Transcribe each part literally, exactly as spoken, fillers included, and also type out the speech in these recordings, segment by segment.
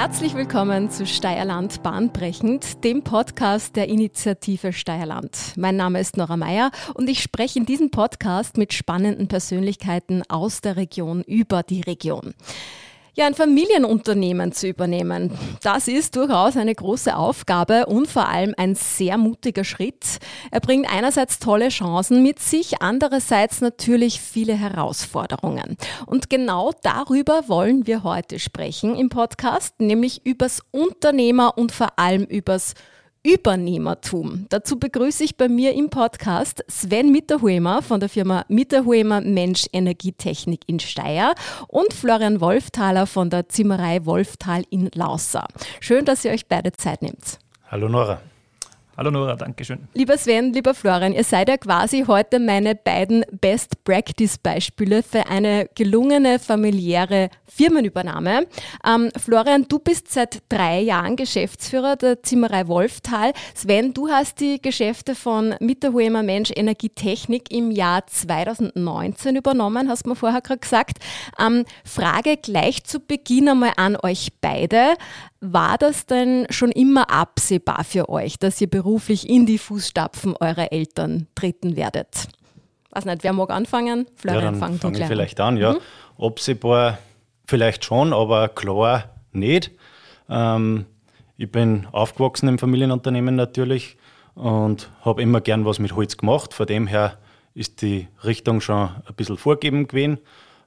Herzlich willkommen zu Steierland bahnbrechend, dem Podcast der Initiative Steierland. Mein Name ist Nora Meyer und ich spreche in diesem Podcast mit spannenden Persönlichkeiten aus der Region über die Region. Ja, ein Familienunternehmen zu übernehmen, das ist durchaus eine große Aufgabe und vor allem ein sehr mutiger Schritt. Er bringt einerseits tolle Chancen mit sich, andererseits natürlich viele Herausforderungen. Und genau darüber wollen wir heute sprechen im Podcast, nämlich übers Unternehmer und vor allem übers Übernehmertum. Dazu begrüße ich bei mir im Podcast Sven Mitterhuemer von der Firma Mitterhuemer Mensch Energietechnik in Steyr und Florian Wolfthaler von der Zimmerei Wolfthal in Laussa. Schön, dass ihr euch beide Zeit nehmt. Hallo Nora. Hallo Nora, danke schön. Lieber Sven, lieber Florian, ihr seid ja quasi heute meine beiden Best-Practice-Beispiele für eine gelungene familiäre Firmenübernahme. Ähm, Florian, du bist seit drei Jahren Geschäftsführer der Zimmerei Wolfthal. Sven, du hast die Geschäfte von Mitterhuemer Mensch Energietechnik im Jahr zweitausendneunzehn übernommen, hast du mir vorher gerade gesagt. Ähm, Frage gleich zu Beginn einmal an euch beide. War das denn schon immer absehbar für euch, dass ihr beruflich in die Fußstapfen eurer Eltern treten werdet? Weiß nicht, wer mag anfangen? Florian, ja, dann fange ich vielleicht an. Ja. Mhm. Absehbar vielleicht schon, aber klar nicht. Ähm, ich bin aufgewachsen im Familienunternehmen natürlich und habe immer gern was mit Holz gemacht. Von dem her ist die Richtung schon ein bisschen vorgegeben gewesen.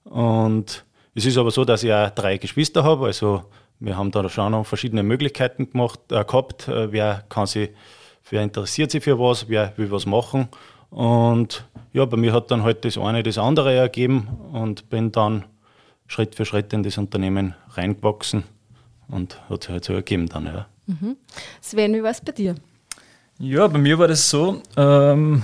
Und es ist aber so, dass ich auch drei Geschwister habe, also wir haben da schon noch verschiedene Möglichkeiten gemacht, äh, gehabt. Äh, wer kann sich, wer interessiert sich für was, wer will was machen. Und ja, bei mir hat dann halt das eine das andere ergeben und bin dann Schritt für Schritt in das Unternehmen reingewachsen und hat sich halt so ergeben dann, ja. Mhm. Sven, wie war es bei dir? Ja, bei mir war das so, ähm,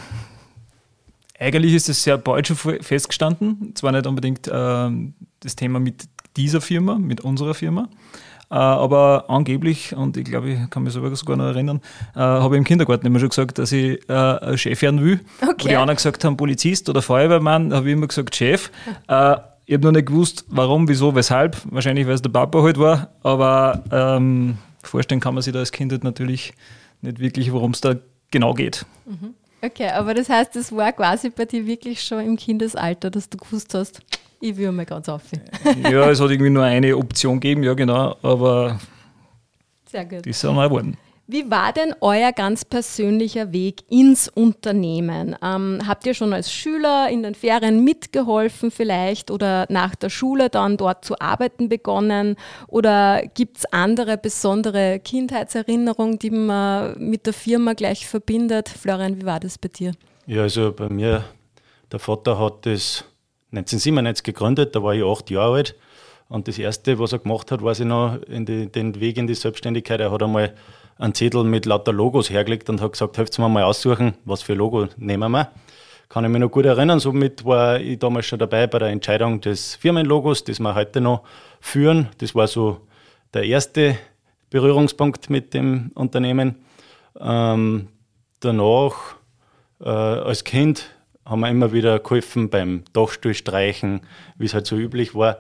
eigentlich ist es sehr bald schon festgestanden, zwar nicht unbedingt ähm, das Thema mit dieser Firma, mit unserer Firma. Äh, aber angeblich, und ich glaube, ich kann mich sogar noch erinnern, äh, habe ich im Kindergarten immer schon gesagt, dass ich äh, Chef werden will. Okay. Wo die anderen gesagt haben, Polizist oder Feuerwehrmann, habe ich immer gesagt, Chef. Äh, ich habe noch nicht gewusst, warum, wieso, weshalb. Wahrscheinlich, weil es der Papa halt war. Aber ähm, vorstellen kann man sich da als Kind halt natürlich nicht wirklich, worum es da genau geht. Mhm. Okay, aber das heißt, das war quasi bei dir wirklich schon im Kindesalter, dass du gewusst hast, ich will mal ganz auf. Ja, es hat irgendwie nur eine Option gegeben, ja genau, aber sehr gut. Die ist auch mal geworden. Wie war denn euer ganz persönlicher Weg ins Unternehmen? Ähm, habt ihr schon als Schüler in den Ferien mitgeholfen vielleicht oder nach der Schule dann dort zu arbeiten begonnen? Oder gibt es andere besondere Kindheitserinnerungen, die man mit der Firma gleich verbindet? Florian, wie war das bei dir? Ja, also bei mir, der Vater hat das neunzehnhundertsiebenundneunzig gegründet, da war ich acht Jahre alt. Und das Erste, was er gemacht hat, weiß ich noch, in die, den Weg in die Selbstständigkeit. Er hat einmal einen Zettel mit lauter Logos hergelegt und hat gesagt, helft mir mal aussuchen, was für Logo nehmen wir. Kann ich mich noch gut erinnern, somit war ich damals schon dabei bei der Entscheidung des Firmenlogos, das wir heute noch führen. Das war so der erste Berührungspunkt mit dem Unternehmen. Ähm, danach, äh, als Kind, haben wir immer wieder geholfen beim Dachstuhl streichen, wie es halt so üblich war.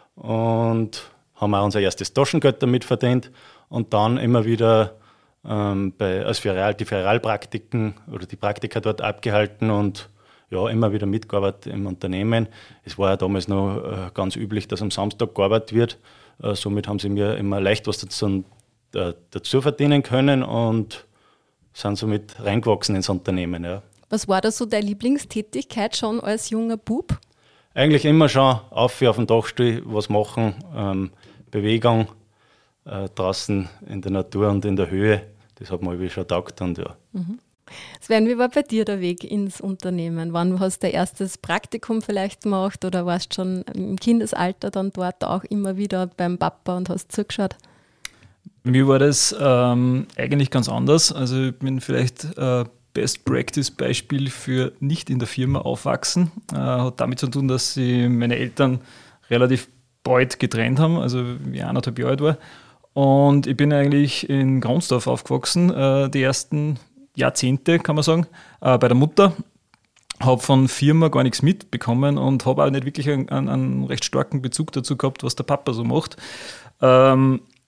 Und haben auch unser erstes Taschengeld damit verdient. Und dann immer wieder ähm, bei, als Ferial, die Ferialpraktiken oder die Praktika dort abgehalten und ja, immer wieder mitgearbeitet im Unternehmen. Es war ja damals noch äh, ganz üblich, dass am Samstag gearbeitet wird. Äh, somit haben sie mir immer leicht was dazu, äh, dazu verdienen können und sind somit reingewachsen ins Unternehmen. Ja. Was war da so deine Lieblingstätigkeit schon als junger Bub? Eigentlich immer schon auf, auf dem Dachstuhl was machen, ähm, Bewegung äh, draußen in der Natur und in der Höhe. Das hat mir irgendwie schon getaugt. Und ja. Mhm. Sven, wie war bei dir der Weg ins Unternehmen? Wann hast du dein erstes Praktikum vielleicht gemacht oder warst schon im Kindesalter dann dort auch immer wieder beim Papa und hast zugeschaut? Bei mir war das ähm, eigentlich ganz anders. Also ich bin vielleicht äh, Best-Practice-Beispiel für nicht in der Firma aufwachsen. Äh, hat damit zu tun, dass sie meine Eltern relativ bald getrennt haben, also wie ich eineinhalb Jahre alt war. Und ich bin eigentlich in Gronsdorf aufgewachsen, äh, die ersten Jahrzehnte, kann man sagen, äh, bei der Mutter. Habe von Firma gar nichts mitbekommen und habe auch nicht wirklich einen, einen recht starken Bezug dazu gehabt, was der Papa so macht. Ähm,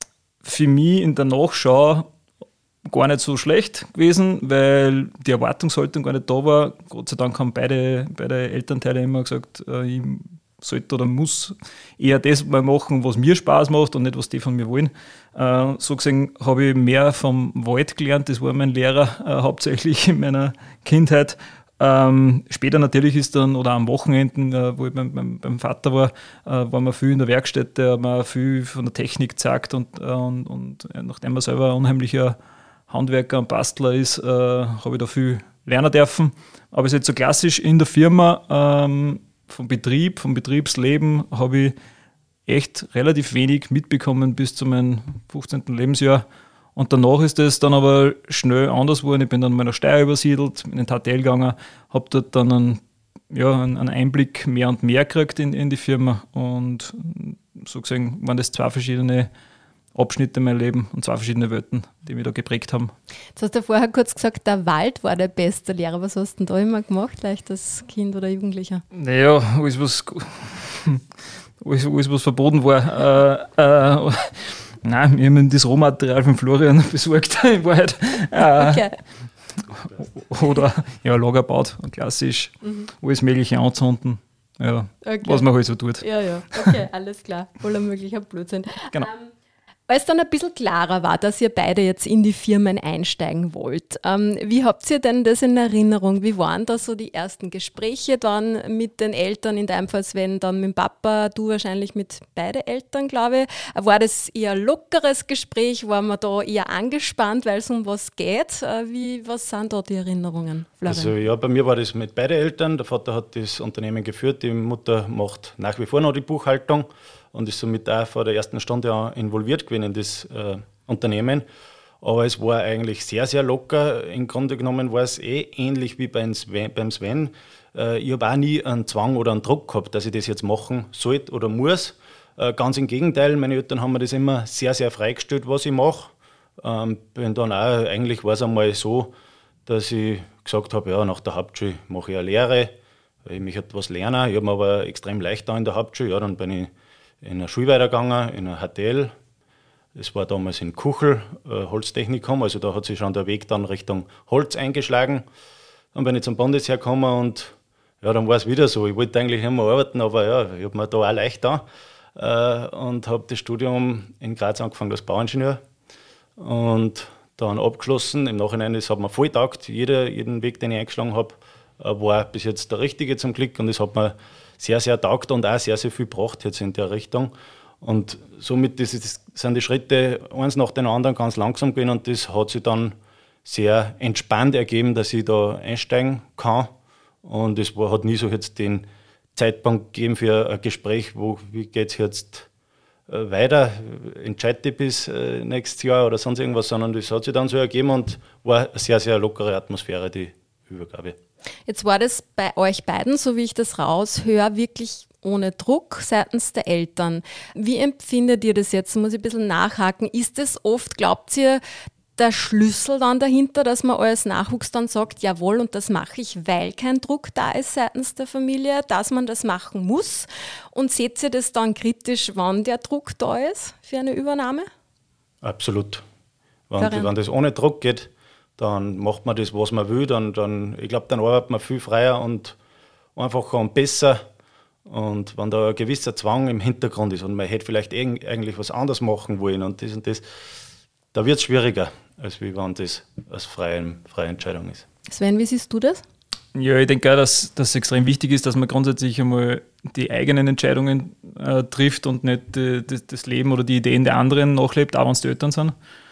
für mich in der Nachschau gar nicht so schlecht gewesen, weil die Erwartungshaltung gar nicht da war. Gott sei Dank haben beide, beide Elternteile immer gesagt, äh, ich sollte oder muss eher das mal machen, was mir Spaß macht und nicht, was die von mir wollen. Äh, so gesehen habe ich mehr vom Wald gelernt, das war mein Lehrer äh, hauptsächlich in meiner Kindheit. Ähm, später natürlich ist dann, oder am Wochenenden, äh, wo ich beim, beim, beim Vater war, äh, war man viel in der Werkstätte, hat man viel von der Technik gezeigt und, äh, und, und äh, nachdem man selber ein unheimlicher Handwerker und Bastler ist, äh, habe ich da viel lernen dürfen. Aber es ist jetzt so klassisch in der Firma, ähm, vom Betrieb, vom Betriebsleben habe ich echt relativ wenig mitbekommen bis zu meinem fünfzehnten Lebensjahr. Und danach ist es dann aber schnell anders geworden. Ich bin dann mal nach Steyr übersiedelt, in den T T L gegangen, habe dort dann einen, ja, einen Einblick mehr und mehr gekriegt in, in die Firma. Und so gesehen waren das zwei verschiedene Abschnitte in meinem Leben und zwei verschiedene Welten, die mich da geprägt haben. Jetzt hast du vorher kurz gesagt, der Wald war der beste Lehrer. Was hast du denn da immer gemacht, vielleicht als Kind oder Jugendlicher? Naja, alles was, alles, alles, was verboten war. Äh, äh, nein, wir haben das Rohmaterial von Florian besorgt, in Wahrheit. Äh, okay. Oder ja, Lager baut, klassisch, mhm. alles Mögliche anzünden. Ja, okay. Was man halt so tut. Ja, ja, okay, alles klar. Voller möglicher Blödsinn. Genau. Um, Als dann ein bisschen klarer war, dass ihr beide jetzt in die Firmen einsteigen wollt, ähm, wie habt ihr denn das in Erinnerung? Wie waren da so die ersten Gespräche dann mit den Eltern, in deinem Fall Sven, dann mit dem Papa, du wahrscheinlich mit beiden Eltern, glaube ich. War das eher ein lockeres Gespräch? War man da eher angespannt, weil es um was geht? Äh, wie, was sind da die Erinnerungen, Florian? Also ja, bei mir war das mit beiden Eltern. Der Vater hat das Unternehmen geführt, die Mutter macht nach wie vor noch die Buchhaltung und ist somit auch vor der ersten Stunde auch involviert gewesen in das äh, Unternehmen. Aber es war eigentlich sehr, sehr locker. Im Grunde genommen war es eh ähnlich wie beim Sven. Beim Sven. Äh, ich habe auch nie einen Zwang oder einen Druck gehabt, dass ich das jetzt machen sollte oder muss. Äh, ganz im Gegenteil, meine Eltern haben mir das immer sehr, sehr freigestellt, was ich mache. Ähm, bin dann auch, eigentlich war es einmal so, dass ich gesagt habe, ja, nach der Hauptschule mache ich eine Lehre, weil ich mich etwas lernen. Ich habe mir aber extrem leicht da in der Hauptschule. Ja, dann bin ich in eine Schule weitergegangen, in ein H T L. Das war damals in Kuchel, äh, Holztechnikum, also da hat sich schon der Weg dann Richtung Holz eingeschlagen. Dann bin ich zum Bundesheer gekommen und ja, dann war es wieder so. Ich wollte eigentlich immer arbeiten, aber ja, ich habe mir da auch leicht da äh, und habe das Studium in Graz angefangen als Bauingenieur und dann abgeschlossen. Im Nachhinein, das hat mir voll getaugt. Jeder, jeden Weg, den ich eingeschlagen habe, äh, war bis jetzt der richtige zum Glück und das hat mir sehr, sehr taugt und auch sehr, sehr viel gebracht jetzt in der Richtung. Und somit das, das sind die Schritte eins nach dem anderen ganz langsam gehen und das hat sich dann sehr entspannt ergeben, dass ich da einsteigen kann. Und es war, hat nie so jetzt den Zeitpunkt gegeben für ein Gespräch, wo wie geht es jetzt äh, weiter, entscheide ich bis äh, nächstes Jahr oder sonst irgendwas, sondern das hat sich dann so ergeben und war eine sehr, sehr lockere Atmosphäre, die Übergabe. Jetzt war das bei euch beiden, so wie ich das raushöre, wirklich ohne Druck seitens der Eltern. Wie empfindet ihr das jetzt? Muss ich ein bisschen nachhaken. Ist es oft, glaubt ihr, der Schlüssel dann dahinter, dass man als Nachwuchs dann sagt, jawohl, und das mache ich, weil kein Druck da ist seitens der Familie, dass man das machen muss? Und seht ihr das dann kritisch, wann der Druck da ist für eine Übernahme? Absolut. Wenn, wenn das ohne Druck geht, dann macht man das, was man will. Dann, dann, ich glaube, dann arbeitet man viel freier und einfacher und besser. Und wenn da ein gewisser Zwang im Hintergrund ist und man hätte vielleicht eigentlich was anderes machen wollen und das und das, da wird es schwieriger, als wie wenn das als freie, freie Entscheidung ist. Sven, wie siehst du das? Ja, ich denke auch, dass das extrem wichtig ist, dass man grundsätzlich einmal die eigenen Entscheidungen äh, trifft und nicht äh, das, das Leben oder die Ideen der anderen nachlebt, auch wenn es die Eltern sind.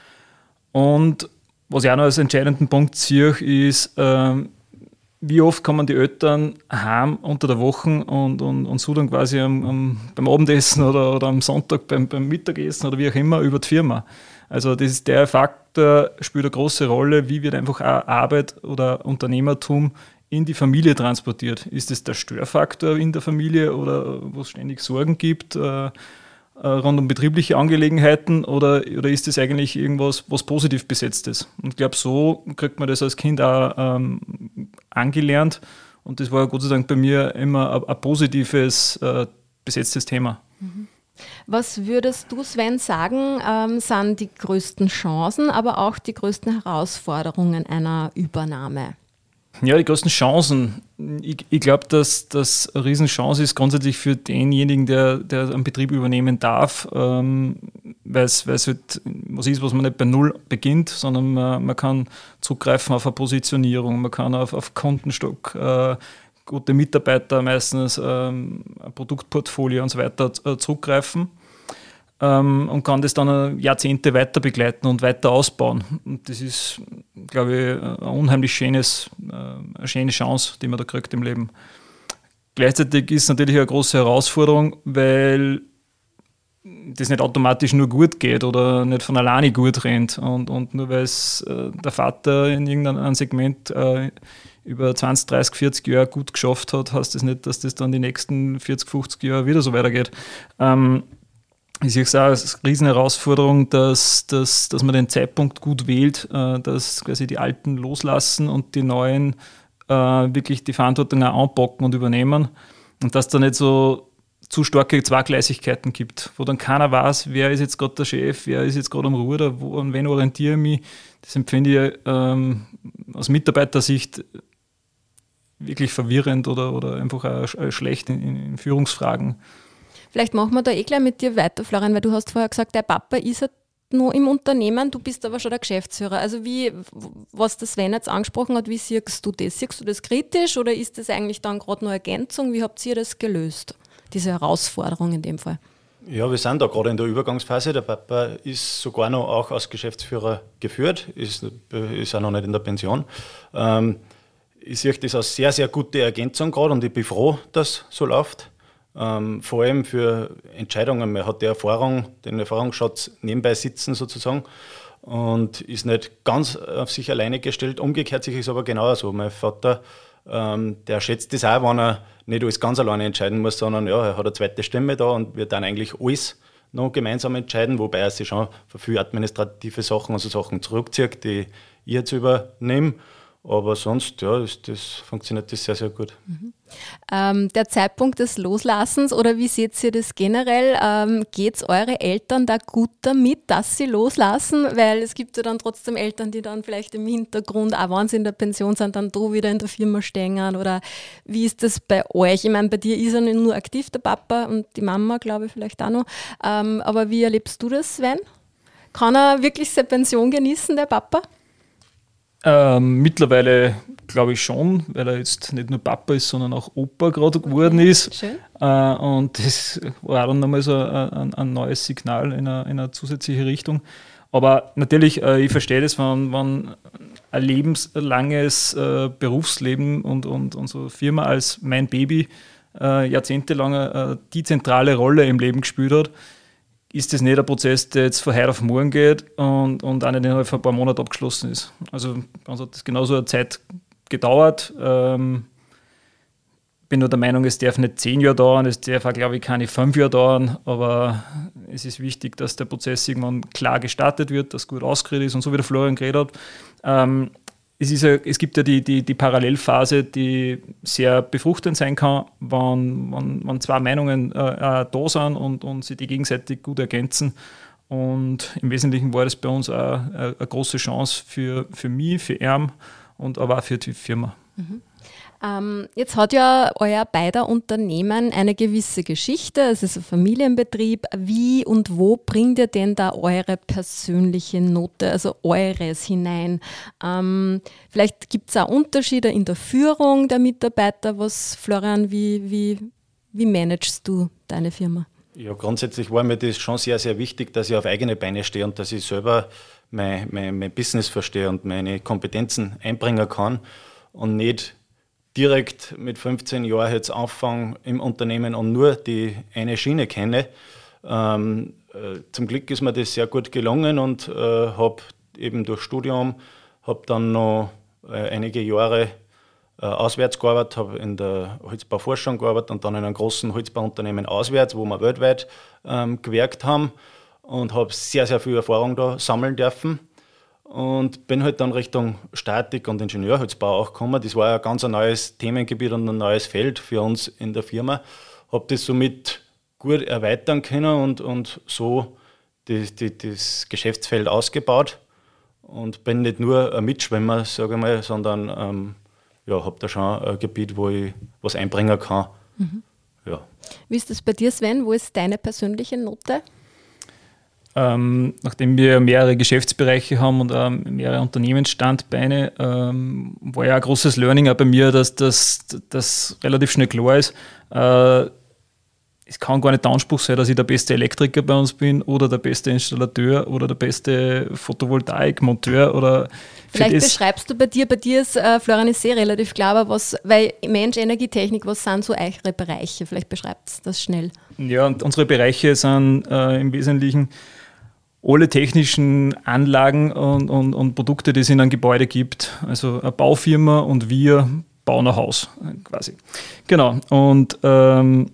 Und was ich auch noch als entscheidenden Punkt sehe, ist, ähm, wie oft kommen die Eltern heim unter der Woche und, und, und so dann quasi am, am, beim Abendessen oder, oder am Sonntag beim, beim Mittagessen oder wie auch immer über die Firma. Also das ist der Faktor, spielt eine große Rolle, wie wird einfach auch Arbeit oder Unternehmertum in die Familie transportiert. Ist es der Störfaktor in der Familie oder wo es ständig Sorgen gibt äh, rund um betriebliche Angelegenheiten oder, oder ist das eigentlich irgendwas, was positiv besetzt ist? Und ich glaube, so kriegt man das als Kind auch ähm, angelernt und das war Gott sei Dank bei mir immer ein, ein positives, äh, besetztes Thema. Mhm. Was würdest du, Sven, sagen, ähm, sind die größten Chancen, aber auch die größten Herausforderungen einer Übernahme? Ja, die größten Chancen. Ich, ich glaube, dass das eine Riesenchance ist grundsätzlich für denjenigen, der, der einen Betrieb übernehmen darf, ähm, weil es halt was ist, was man nicht bei Null beginnt, sondern man, man kann zugreifen auf eine Positionierung, man kann auf, auf Kundenstock, äh, gute Mitarbeiter, meistens ähm, ein Produktportfolio und so weiter äh, zurückgreifen. Ähm, und kann das dann Jahrzehnte weiter begleiten und weiter ausbauen. Und das ist, glaube ich, ein unheimlich schönes, äh, eine schöne Chance, die man da kriegt im Leben. Gleichzeitig ist es natürlich eine große Herausforderung, weil das nicht automatisch nur gut geht oder nicht von alleine gut rennt. Und, und nur weil es äh, der Vater in irgendeinem Segment äh, über zwanzig, dreißig, vierzig Jahre gut geschafft hat, heißt das nicht, dass das dann die nächsten vierzig, fünfzig Jahre wieder so weitergeht. Ähm, Ich sehe es auch als Riesenherausforderung, dass, dass, dass man den Zeitpunkt gut wählt, äh, dass quasi die Alten loslassen und die Neuen äh, wirklich die Verantwortung auch anpacken und übernehmen. Und dass da nicht so zu starke Zweigleisigkeiten gibt, wo dann keiner weiß, wer ist jetzt gerade der Chef, wer ist jetzt gerade am Ruder, wo, an wen orientiere ich mich. Das empfinde ich ähm, aus Mitarbeitersicht wirklich verwirrend oder, oder einfach auch schlecht in, in Führungsfragen. Vielleicht machen wir da eh gleich mit dir weiter, Florian, weil du hast vorher gesagt, der Papa ist ja noch im Unternehmen, du bist aber schon der Geschäftsführer. Also wie, was der Sven jetzt angesprochen hat, wie siehst du das? Siehst du das kritisch oder ist das eigentlich dann gerade nur Ergänzung? Wie habt ihr das gelöst, diese Herausforderung in dem Fall? Ja, wir sind da gerade in der Übergangsphase. Der Papa ist sogar noch auch als Geschäftsführer geführt, ist, ist auch noch nicht in der Pension. Ähm, ich sehe das als sehr, sehr gute Ergänzung gerade und ich bin froh, dass so läuft. Ähm, vor allem für Entscheidungen. Man hat die Erfahrung, den Erfahrungsschatz nebenbei sitzen sozusagen und ist nicht ganz auf sich alleine gestellt. Umgekehrt sich ist aber genauso. Mein Vater, ähm, der schätzt das auch, wenn er nicht alles ganz alleine entscheiden muss, sondern ja, er hat eine zweite Stimme da und wird dann eigentlich alles noch gemeinsam entscheiden, wobei er sich schon für viele administrative Sachen, also Sachen zurückzieht, die ich jetzt übernehme. Aber sonst, ja, ist das, funktioniert das sehr, sehr gut. Mhm. Ähm, der Zeitpunkt des Loslassens, oder wie seht ihr das generell? Ähm, geht es eure Eltern da gut damit, dass sie loslassen? Weil es gibt ja dann trotzdem Eltern, die dann vielleicht im Hintergrund, auch wenn sie in der Pension sind, dann da wieder in der Firma stehen. Oder wie ist das bei euch? Ich meine, bei dir ist er nicht nur aktiv, der Papa, und die Mama, glaube ich, vielleicht auch noch. Ähm, aber wie erlebst du das, Sven? Kann er wirklich seine Pension genießen, der Papa? Ähm, mittlerweile glaube ich schon, weil er jetzt nicht nur Papa ist, sondern auch Opa gerade geworden ist. Schön. Äh, und das war dann nochmal so ein, ein neues Signal in eine, in eine zusätzliche Richtung. Aber natürlich, äh, ich verstehe das, wenn, wenn ein lebenslanges äh, Berufsleben und, und unsere Firma als mein Baby äh, jahrzehntelang äh, die zentrale Rolle im Leben gespielt hat, ist das nicht ein Prozess, der jetzt von heute auf morgen geht und, und auch nicht innerhalb von ein paar Monaten abgeschlossen ist. Also bei uns hat das genauso eine Zeit gedauert. Ähm, bin nur der Meinung, es darf nicht zehn Jahre dauern, es darf auch, glaube ich, keine fünf Jahre dauern, aber es ist wichtig, dass der Prozess irgendwann klar gestartet wird, dass gut ausgeredet ist und so wie der Florian geredet hat. Ähm, es, ist ja, es gibt ja die, die, die Parallelphase, die sehr befruchtend sein kann, wenn, wenn, wenn zwei Meinungen äh, da sind und, und sie die gegenseitig gut ergänzen. Und im Wesentlichen war das bei uns auch eine, eine große Chance für, für mich, für ihn und aber auch für die Firma. Mhm. Ähm, jetzt hat ja euer beider Unternehmen eine gewisse Geschichte, es ist ein Familienbetrieb. Wie und wo bringt ihr denn da eure persönliche Note, also eures hinein? Ähm, vielleicht gibt es auch Unterschiede in der Führung der Mitarbeiter. Was, Florian, wie, wie, wie managst du deine Firma? Ja, grundsätzlich war mir das schon sehr, sehr wichtig, dass ich auf eigene Beine stehe und dass ich selber mein, mein, mein Business verstehe und meine Kompetenzen einbringen kann und nicht direkt mit fünfzehn Jahren jetzt anfange im Unternehmen und nur die eine Schiene kenne. Ähm, äh, zum Glück ist mir das sehr gut gelungen und äh, habe eben durch Studium, habe dann noch äh, einige Jahre äh, auswärts gearbeitet, habe in der Holzbauforschung gearbeitet und dann in einem großen Holzbauunternehmen auswärts, wo wir weltweit ähm, gewerkt haben und habe sehr, sehr viel Erfahrung da sammeln dürfen. Und bin halt dann Richtung Statik und Ingenieurholzbau auch gekommen. Das war ja ganz ein neues Themengebiet und ein neues Feld für uns in der Firma. Habe das so mit gut erweitern können und, und so die, die, das Geschäftsfeld ausgebaut und bin nicht nur ein Mitschwimmer, sage ich mal, sondern ähm, ja, habe da schon ein Gebiet, wo ich was einbringen kann. Mhm. Ja. Wie ist das bei dir, Sven? Wo ist deine persönliche Note? Ähm, nachdem wir mehrere Geschäftsbereiche haben und ähm, mehrere Unternehmensstandbeine, ähm, war ja ein großes Learning auch bei mir, dass das dass relativ schnell klar ist, äh, es kann gar nicht der Anspruch sein, dass ich der beste Elektriker bei uns bin oder der beste Installateur oder der beste Photovoltaikmonteur oder vielleicht beschreibst du bei dir, bei dir ist äh, Florian ist sehr relativ klar, aber was, weil Mensch, Energietechnik, was sind so eure Bereiche? Vielleicht beschreibt das schnell. Ja, und unsere Bereiche sind äh, im Wesentlichen alle technischen Anlagen und, und, und Produkte, die es in einem Gebäude gibt. Also eine Baufirma und wir bauen ein Haus quasi. Genau. Und ähm,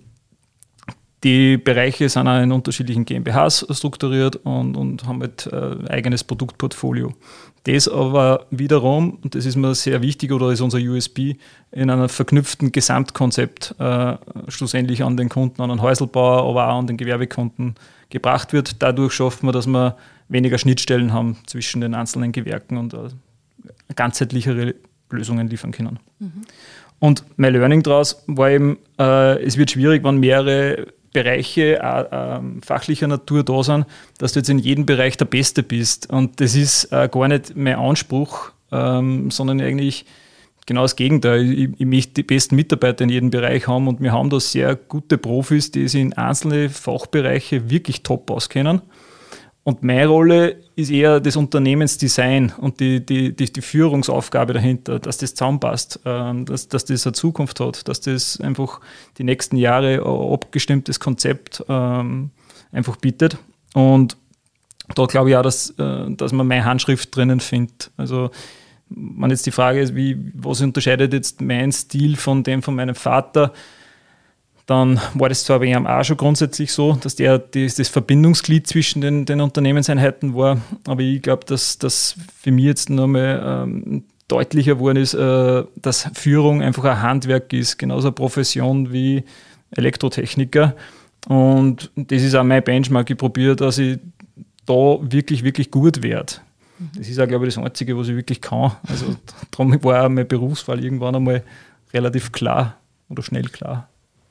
die Bereiche sind auch in unterschiedlichen GmbHs strukturiert und, und haben halt äh, eigenes Produktportfolio. Das aber wiederum, und das ist mir sehr wichtig oder ist unser U S P, in einem verknüpften Gesamtkonzept äh, schlussendlich an den Kunden, an den Häuselbauer, aber auch an den Gewerbekunden gebracht wird. Dadurch schaffen wir, dass wir weniger Schnittstellen haben zwischen den einzelnen Gewerken und äh, ganzheitlichere Lösungen liefern können. Mhm. Und mein Learning daraus war eben, äh, es wird schwierig, wenn mehrere Bereiche äh, äh, fachlicher Natur da sind, dass du jetzt in jedem Bereich der Beste bist. Und das ist äh, gar nicht mein Anspruch, ähm, sondern eigentlich genau das Gegenteil. Ich, ich möchte die besten Mitarbeiter in jedem Bereich haben und wir haben da sehr gute Profis, die sich in einzelne Fachbereiche wirklich top auskennen. Und meine Rolle ist eher das Unternehmensdesign und die, die, die, die Führungsaufgabe dahinter, dass das zusammenpasst, dass, dass das eine Zukunft hat, dass das einfach die nächsten Jahre ein abgestimmtes Konzept ähm, einfach bietet. Und da glaube ich auch, dass, dass man meine Handschrift drinnen findet. Also wenn jetzt die Frage ist, wie, was unterscheidet jetzt mein Stil von dem von meinem Vater, dann war das zwar bei ihm auch schon grundsätzlich so, dass der das, das Verbindungsglied zwischen den, den Unternehmenseinheiten war, aber ich glaube, dass das für mich jetzt nochmal ähm, deutlicher geworden ist, äh, dass Führung einfach ein Handwerk ist, genauso eine Profession wie Elektrotechniker. Und das ist auch mein Benchmark. Ich probiere, dass ich da wirklich, wirklich gut werde. Das ist auch, glaube ich, das Einzige, was ich wirklich kann. Also darum war auch mein Berufswahl irgendwann einmal relativ klar oder schnell klar.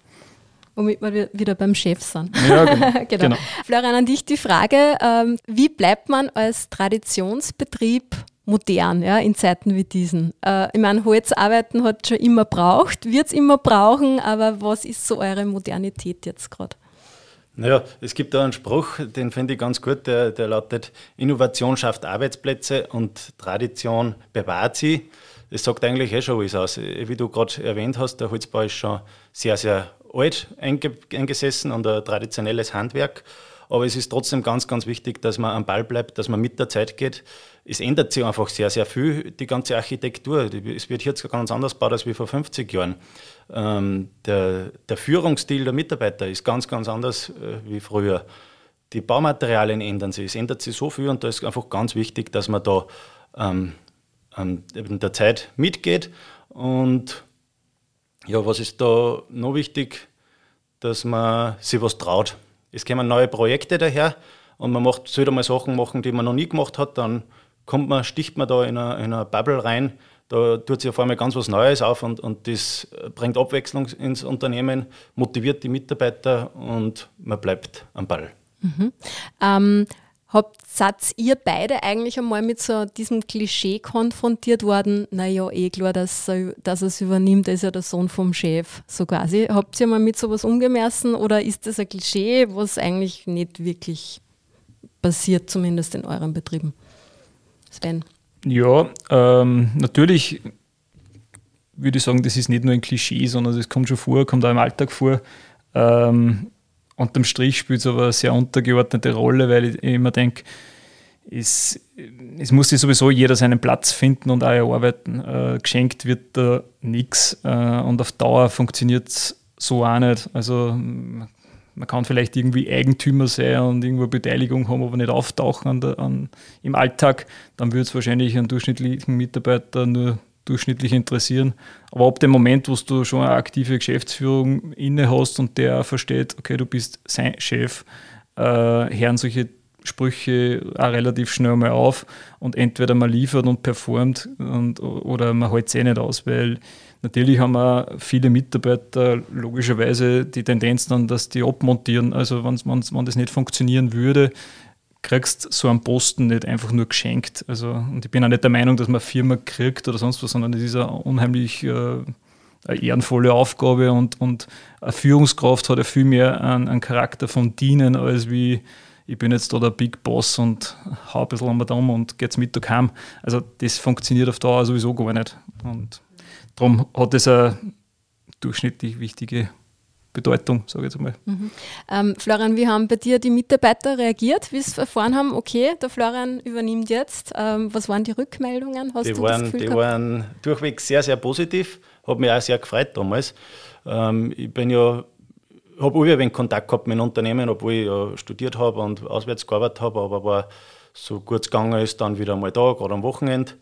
Womit wir wieder beim Chef sind. Ja, genau. genau. genau. Florian, an dich die Frage, ähm, wie bleibt man als Traditionsbetrieb modern, ja, in Zeiten wie diesen? Äh, ich meine, Holzarbeiten hat es schon immer braucht, wird es immer brauchen, aber was ist so eure Modernität jetzt gerade? Naja, es gibt da einen Spruch, den finde ich ganz gut, der, der lautet: Innovation schafft Arbeitsplätze und Tradition bewahrt sie. Das sagt eigentlich eh schon alles aus. Wie du gerade erwähnt hast, der Holzbau ist schon sehr, sehr alt eingesessen und ein traditionelles Handwerk. Aber es ist trotzdem ganz, ganz wichtig, dass man am Ball bleibt, dass man mit der Zeit geht. Es ändert sich einfach sehr, sehr viel, die ganze Architektur. Es wird jetzt ganz anders gebaut als wie vor fünfzig Jahren. Ähm, der, der Führungsstil der Mitarbeiter ist ganz, ganz anders äh, wie früher. Die Baumaterialien ändern sich, es ändert sich so viel und da ist einfach ganz wichtig, dass man da ähm, in der Zeit mitgeht. Und ja, was ist da noch wichtig? Dass man sich was traut. Es kommen neue Projekte daher und man macht, sollte mal Sachen machen, die man noch nie gemacht hat, dann kommt man, sticht man da in eine, in eine Bubble rein, da tut sich auf einmal ganz was Neues auf und, und das bringt Abwechslung ins Unternehmen, motiviert die Mitarbeiter und man bleibt am Ball. Mhm. Ähm, Habt, seid ihr beide eigentlich einmal mit so diesem Klischee konfrontiert worden? Naja, eh klar, dass er, dass er es übernimmt, er ist ja der Sohn vom Chef, so quasi. Habt ihr mal mit sowas umgemessen oder ist das ein Klischee, was eigentlich nicht wirklich passiert, zumindest in euren Betrieben? Sven? Ja, ähm, natürlich würde ich sagen, das ist nicht nur ein Klischee, sondern das kommt schon vor, kommt auch im Alltag vor. Ähm, Unterm Strich spielt es aber eine sehr untergeordnete Rolle, weil ich immer denke, es, es muss sich sowieso jeder seinen Platz finden und auch erarbeiten. Äh, geschenkt wird da nichts äh, und auf Dauer funktioniert es so auch nicht. Also man kann vielleicht irgendwie Eigentümer sein und irgendwo Beteiligung haben, aber nicht auftauchen an der, an, im Alltag. Dann würde es wahrscheinlich einen durchschnittlichen Mitarbeiter nur durchschnittlich interessieren. Aber ab dem Moment, wo du schon eine aktive Geschäftsführung inne hast und der versteht, okay, du bist sein Chef, äh, hören solche Sprüche auch relativ schnell mal auf und entweder man liefert und performt und, oder man hält es eh nicht aus, weil natürlich haben auch viele Mitarbeiter logischerweise die Tendenz dann, dass die abmontieren. Also wenn, wenn das nicht funktionieren würde, kriegst so einen Posten nicht einfach nur geschenkt. Also, und ich bin auch nicht der Meinung, dass man eine Firma kriegt oder sonst was, sondern das ist eine unheimlich äh, eine ehrenvolle Aufgabe und, und eine Führungskraft hat ja viel mehr einen, einen Charakter von Dienen, als wie ich bin jetzt da der Big Boss und hau ein bisschen an mir da und geht's Mittag heim. Also das funktioniert auf Dauer sowieso gar nicht. Und darum hat das eine durchschnittlich wichtige Bedeutung, sage ich jetzt mal. Mhm. Ähm, Florian, wie haben bei dir die Mitarbeiter reagiert, wie sie erfahren haben, okay, der Florian übernimmt jetzt? Ähm, was waren die Rückmeldungen? Hast die du waren, das Gefühl die gehabt? waren durchweg sehr, sehr positiv. Hat mich auch sehr gefreut damals. Ähm, ich bin ja, habe auch ein wenig Kontakt gehabt mit dem Unternehmen, obwohl ich ja studiert habe und auswärts gearbeitet habe, aber war so gut gegangen ist, dann wieder mal da, gerade am Wochenende.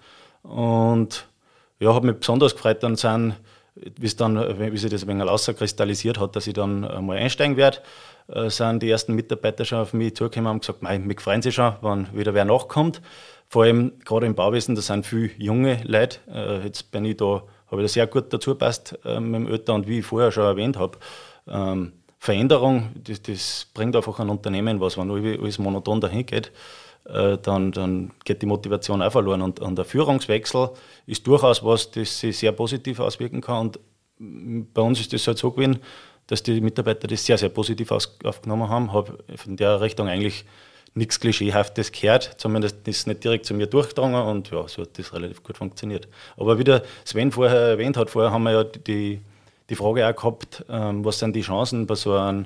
Und ja, habe mich besonders gefreut, dann sind wie es dann, wie sich das ein wenig rauskristallisiert hat, dass ich dann mal einsteigen werde, äh, sind die ersten Mitarbeiter schon auf mich zugekommen und haben gesagt, mei, mich freuen sich schon, wenn wieder wer nachkommt. Vor allem gerade im Bauwesen, da sind viele junge Leute. Äh, jetzt bin ich da, habe ich da sehr gut dazu gepasst äh, mit dem Ötter und wie ich vorher schon erwähnt habe. Ähm, Veränderung, das, das bringt einfach ein Unternehmen was, wenn alles monoton dahin geht. Dann, dann geht die Motivation auch verloren. Und, und der Führungswechsel ist durchaus was, das sich sehr positiv auswirken kann. Und bei uns ist das halt so gewesen, dass die Mitarbeiter das sehr, sehr positiv aus, aufgenommen haben. Habe von der Richtung eigentlich nichts Klischeehaftes gehört, zumindest ist es nicht direkt zu mir durchgedrungen und ja, so hat das relativ gut funktioniert. Aber wie der Sven vorher erwähnt hat, vorher haben wir ja die, die Frage auch gehabt, ähm, was sind die Chancen bei so einem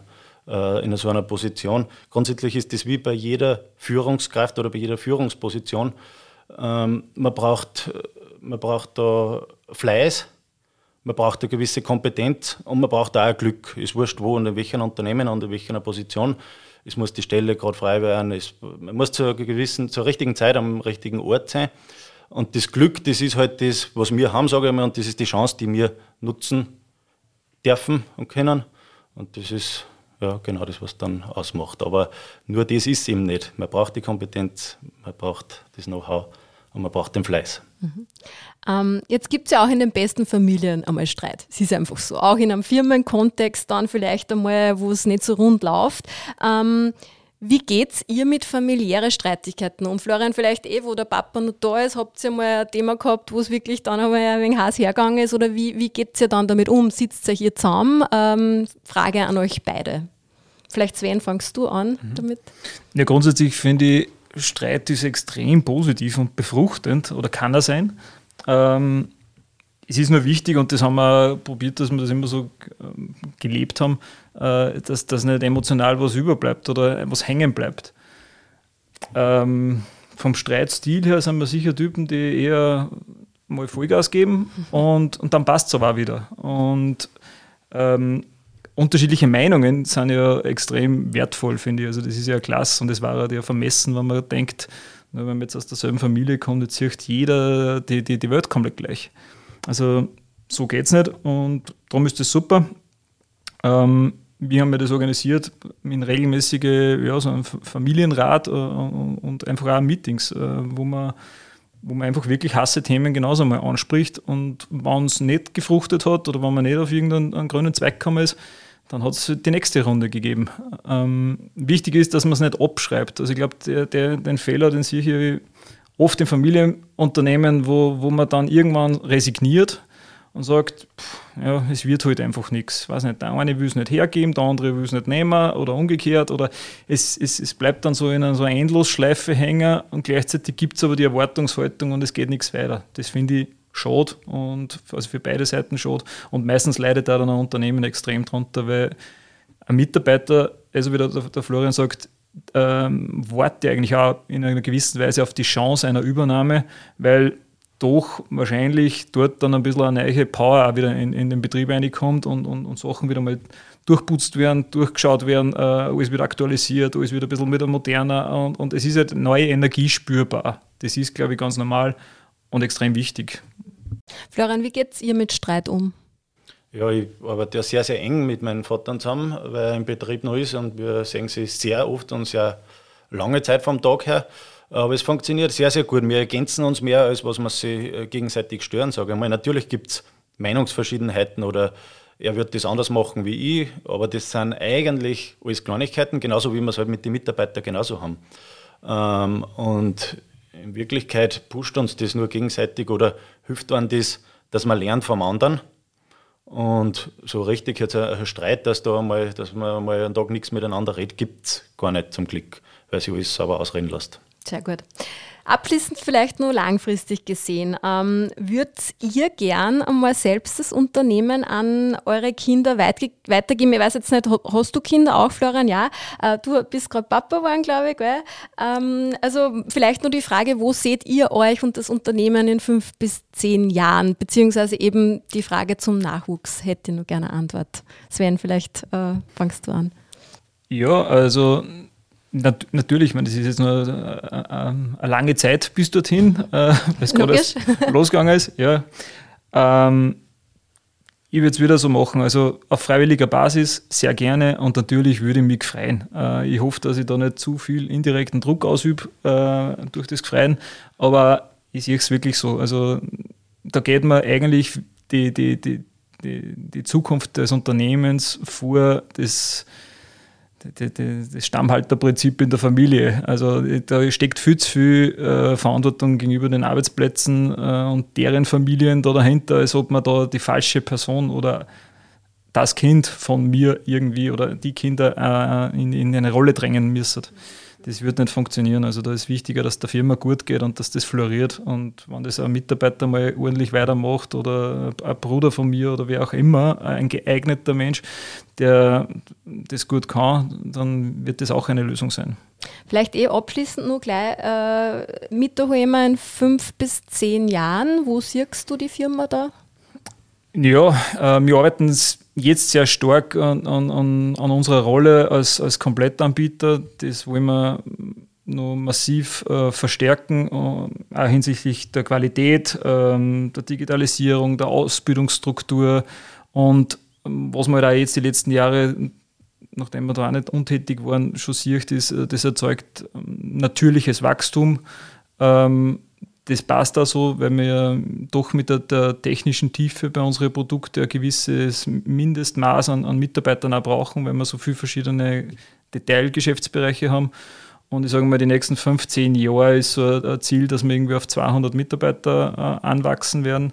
in so einer Position. Grundsätzlich ist das wie bei jeder Führungskraft oder bei jeder Führungsposition. Ähm, man braucht, man braucht da Fleiß, man braucht eine gewisse Kompetenz und man braucht auch ein Glück. Es ist wurscht wo und in welchem Unternehmen und in welcher Position. Es muss die Stelle gerade frei werden. Es, man muss zur gewissen, zur richtigen Zeit am richtigen Ort sein. Und das Glück, das ist halt das, was wir haben, sage ich mal, und das ist die Chance, die wir nutzen dürfen und können. Und das ist ja, genau das, was dann ausmacht. Aber nur das ist eben nicht. Man braucht die Kompetenz, man braucht das Know-how und man braucht den Fleiß. Mhm. Ähm, jetzt gibt es ja auch in den besten Familien einmal Streit. Es ist einfach so. Auch in einem Firmenkontext dann vielleicht einmal, wo es nicht so rund läuft. Ähm, wie geht's ihr mit familiären Streitigkeiten? Und Florian, vielleicht eh, wo der Papa noch da ist, habt ihr mal ein Thema gehabt, wo es wirklich dann einmal ein wenig heiß hergegangen ist? Oder wie, wie geht ihr dann damit um? Sitzt ihr hier zusammen? Ähm, Frage an euch beide. Vielleicht, Sven, fangst du an mhm. damit? Ja, grundsätzlich finde ich, Streit ist extrem positiv und befruchtend oder kann er sein. Ähm, es ist nur wichtig, und das haben wir probiert, dass wir das immer so ähm, gelebt haben, äh, dass das nicht emotional was überbleibt oder was hängen bleibt. Ähm, vom Streitstil her sind wir sicher Typen, die eher mal Vollgas geben mhm. und, und dann passt es aber auch wieder. Und ähm, unterschiedliche Meinungen sind ja extrem wertvoll, finde ich. Also das ist ja klasse und das war ja vermessen, wenn man denkt, wenn man jetzt aus derselben Familie kommt, jetzt sieht jeder die, die, die Welt komplett gleich. Also so geht es nicht und darum ist das super. Ähm, wir haben ja das organisiert in regelmäßige, ja, so einen Familienrat äh, und einfach auch Meetings, äh, wo man wo man einfach wirklich heiße Themen genauso mal anspricht, und wenn es nicht gefruchtet hat oder wenn man nicht auf irgendeinen grünen Zweig gekommen ist, dann hat es die nächste Runde gegeben. Ähm, wichtig ist, dass man es nicht abschreibt. Also ich glaube, der, der, den Fehler, den sehe ich hier oft in Familienunternehmen, wo, wo man dann irgendwann resigniert und sagt, pff, ja, es wird halt einfach nichts. Weiß nicht, der eine will es nicht hergeben, der andere will es nicht nehmen oder umgekehrt. Oder es, es, es bleibt dann so in einer so einer Endlosschleife hängen und gleichzeitig gibt es aber die Erwartungshaltung und es geht nichts weiter. Das finde ich schade, und also für beide Seiten schade. Und meistens leidet da dann ein Unternehmen extrem drunter, weil ein Mitarbeiter, also wie der, der Florian sagt, ähm, wartet eigentlich auch in einer gewissen Weise auf die Chance einer Übernahme, weil doch wahrscheinlich dort dann ein bisschen eine neue Power auch wieder in, in den Betrieb reinkommt und, und, und Sachen wieder mal durchputzt werden, durchgeschaut werden, äh, alles wieder aktualisiert, alles wieder ein bisschen wieder moderner, und, und es ist halt neue Energie spürbar. Das ist, glaube ich, ganz normal und extrem wichtig. Florian, wie geht ihr mit Streit um? Ja, ich arbeite ja sehr, sehr eng mit meinem Vater zusammen, weil er im Betrieb noch ist und wir sehen sie sehr oft und sehr lange Zeit vom Tag her. Aber es funktioniert sehr, sehr gut. Wir ergänzen uns mehr, als was wir sich gegenseitig stören, sage ich mal. Natürlich gibt es Meinungsverschiedenheiten oder er wird das anders machen wie ich, aber das sind eigentlich alles Kleinigkeiten, genauso wie wir es halt mit den Mitarbeitern genauso haben. Ähm, und in Wirklichkeit pusht uns das nur gegenseitig oder hilft einem das, dass man lernt vom anderen. Und so richtig jetzt ein Streit, dass da einmal, dass man mal einen Tag nichts miteinander redet, gibt es gar nicht zum Glück, weil sich alles sauber ausreden lässt. Sehr gut. Abschließend vielleicht nur langfristig gesehen, ähm, würdet ihr gern einmal selbst das Unternehmen an eure Kinder weit, weitergeben? Ich weiß jetzt nicht, hast du Kinder auch, Florian? Ja, äh, du bist gerade Papa geworden, glaube ich. Gell? Ähm, also vielleicht nur die Frage, wo seht ihr euch und das Unternehmen in fünf bis zehn Jahren? Beziehungsweise eben die Frage zum Nachwuchs, hätte ich noch gerne eine Antwort. Sven, vielleicht äh, fangst du an. Ja, also Nat- natürlich, ich meine, das ist jetzt nur äh, äh, eine lange Zeit bis dorthin, äh, weil es gerade losgegangen ist. Ja. Ähm, ich würde es wieder so machen, also auf freiwilliger Basis sehr gerne und natürlich würde ich mich freuen. Äh, ich hoffe, dass ich da nicht zu viel indirekten Druck ausübe äh, durch das Freien, aber ich sehe es wirklich so. Also da geht mir eigentlich die, die, die, die, die Zukunft des Unternehmens vor, das das Stammhalterprinzip in der Familie. Also da steckt viel zu viel äh, Verantwortung gegenüber den Arbeitsplätzen äh, und deren Familien da dahinter, als ob man da die falsche Person oder das Kind von mir irgendwie oder die Kinder äh, in, in eine Rolle drängen müssen. Das wird nicht funktionieren. Also da ist wichtiger, dass der Firma gut geht und dass das floriert. Und wenn das ein Mitarbeiter mal ordentlich weitermacht oder ein Bruder von mir oder wer auch immer, ein geeigneter Mensch, der das gut kann, dann wird das auch eine Lösung sein. Vielleicht eh abschließend noch gleich, äh, Mitterholmer in fünf bis zehn Jahren, wo siehst du die Firma da? Ja, äh, wir arbeiten jetzt sehr stark an, an, an unserer Rolle als, als Komplettanbieter. Das wollen wir noch massiv äh, verstärken, äh, auch hinsichtlich der Qualität, äh, der Digitalisierung, der Ausbildungsstruktur. Und ähm, was man da halt jetzt die letzten Jahre, nachdem wir da auch nicht untätig waren, schon sieht, ist, das erzeugt ähm, natürliches Wachstum. Ähm, Das passt auch so, weil wir ja doch mit der, der technischen Tiefe bei unseren Produkten ein gewisses Mindestmaß an, an Mitarbeitern auch brauchen, weil wir so viele verschiedene Detailgeschäftsbereiche haben. Und ich sage mal, die nächsten fünfzehn Jahre ist so ein Ziel, dass wir irgendwie auf zweihundert Mitarbeiter äh, anwachsen werden.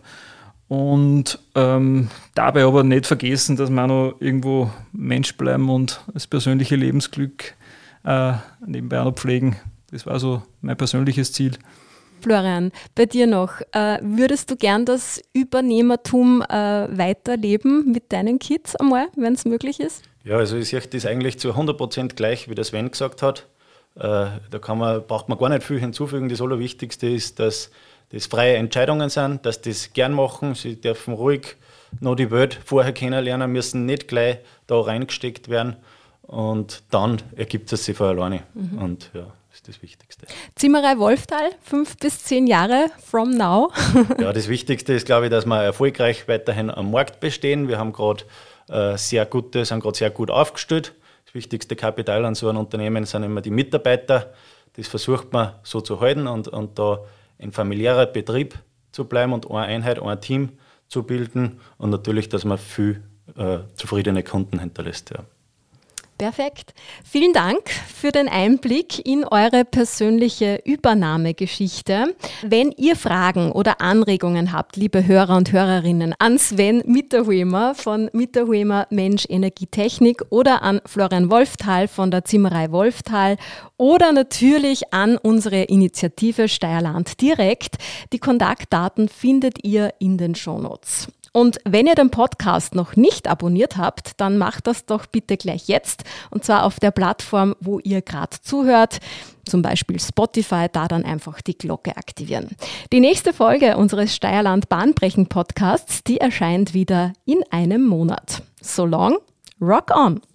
Und ähm, dabei aber nicht vergessen, dass wir auch noch irgendwo Mensch bleiben und das persönliche Lebensglück äh, nebenbei auch noch pflegen. Das war so mein persönliches Ziel. Florian, bei dir noch. Äh, würdest du gern das Übernehmertum äh, weiterleben mit deinen Kids einmal, wenn es möglich ist? Ja, also ich sehe das eigentlich zu hundert Prozent gleich, wie der Sven gesagt hat. Äh, da kann man, braucht man gar nicht viel hinzufügen. Das Allerwichtigste ist, dass das freie Entscheidungen sind, dass das gern machen. Sie dürfen ruhig noch die Welt vorher kennenlernen, müssen nicht gleich da reingesteckt werden. Und dann ergibt es sich von alleine. Mhm. Und ja, das ist das Wichtigste. Zimmerei Wolfthal, fünf bis zehn Jahre from now. Ja, das Wichtigste ist, glaube ich, dass wir erfolgreich weiterhin am Markt bestehen. Wir haben gerade äh, sehr gute, sind gerade sehr gut aufgestellt. Das wichtigste Kapital an so einem Unternehmen sind immer die Mitarbeiter. Das versucht man so zu halten und, und da ein familiärer Betrieb zu bleiben und eine Einheit, ein Team zu bilden und natürlich, dass man viel äh, zufriedene Kunden hinterlässt. Ja. Perfekt. Vielen Dank für den Einblick in eure persönliche Übernahmegeschichte. Wenn ihr Fragen oder Anregungen habt, liebe Hörer und Hörerinnen, an Sven Mitterholmer von Mitterholmer Mensch Energie Technik oder an Florian Wolfthal von der Zimmerei Wolfthal oder natürlich an unsere Initiative Steierland direkt. Die Kontaktdaten findet ihr in den Shownotes. Und wenn ihr den Podcast noch nicht abonniert habt, dann macht das doch bitte gleich jetzt. Und zwar auf der Plattform, wo ihr gerade zuhört, zum Beispiel Spotify, da dann einfach die Glocke aktivieren. Die nächste Folge unseres Steierland Bahnbrechen Podcasts, die erscheint wieder in einem Monat. So long, rock on!